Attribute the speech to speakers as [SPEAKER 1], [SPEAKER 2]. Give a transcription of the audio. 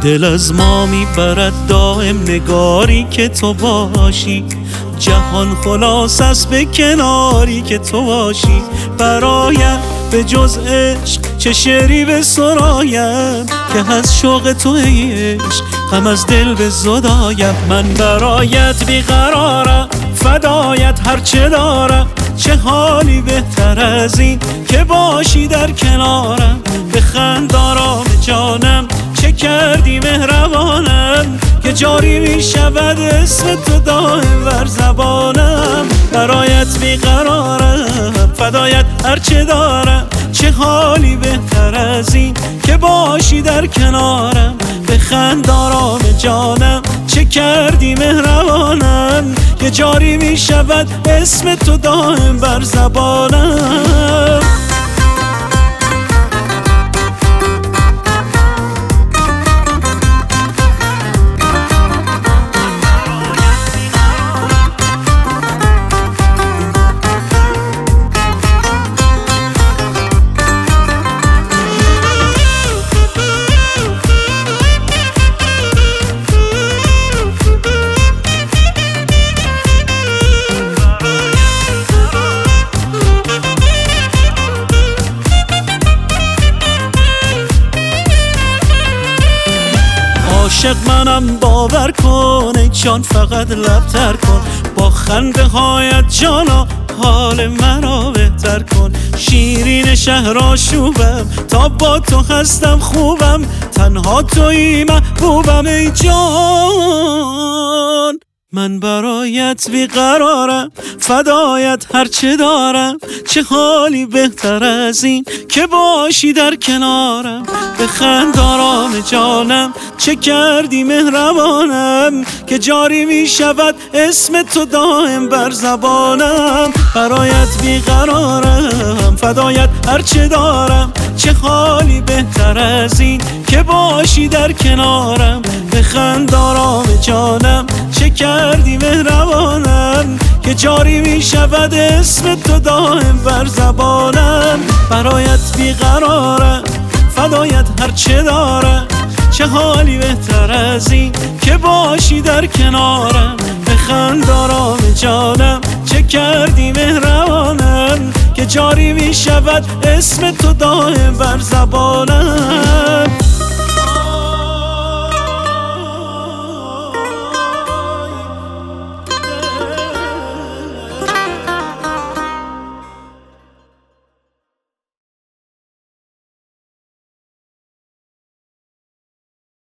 [SPEAKER 1] دل از ما میبرد دائم نگاری که تو باشی، جهان خلاص است به کناری که تو باشی. برایم به جز عشق چه شعری به سرایم، که از شوق تو ای عشق غم از دل به زدایم. من برایت بیقرارم، فدایت هرچه دارم، چه حالی بهتر از این که باشی در کنارم. بخند آرام جانم، چه کردی مهربانم، که جاری می شود اسم تو دائم بر زبانم. برایت بیقرارم، فدایت هرچه دارم، چه حالی بهتر از این که باشی در کنارم. بخند آرام جانم، چه کردی مهربانم، که جاری می شود اسم تو دائم بر زبانم. عاشق منم باور کن ای جان، فقط لبتر کن با خنده هایت جانا، حال مرا بهتر کن. شیرین شهر آشوبم، تا با تو هستم خوبم، تنها تویی محبوبم ای جان. من برایت بیقرارم، فدایت هرچه دارم، چه حالی بهتر از این که باشی در کنارم. بخند آرام جانم، چه کردی مهربانم، که جاری می شود اسم تو دائم بر زبانم. برایت بیقرارم، فدایت هرچه دارم، چه حالی بهتر از این که باشی در کنارم. بخند آرام جانم، چه کردی مهربانم، که جاری می شود اسم تو دائم بر زبانم. برایت بیقرارم، فدایت هرچه دارم، چه حالی بهتر از این که باشی در کنارم. بخند آرام جانم، چه کردی مهربانم، که جاری می شود اسم تو دائم بر زبانم.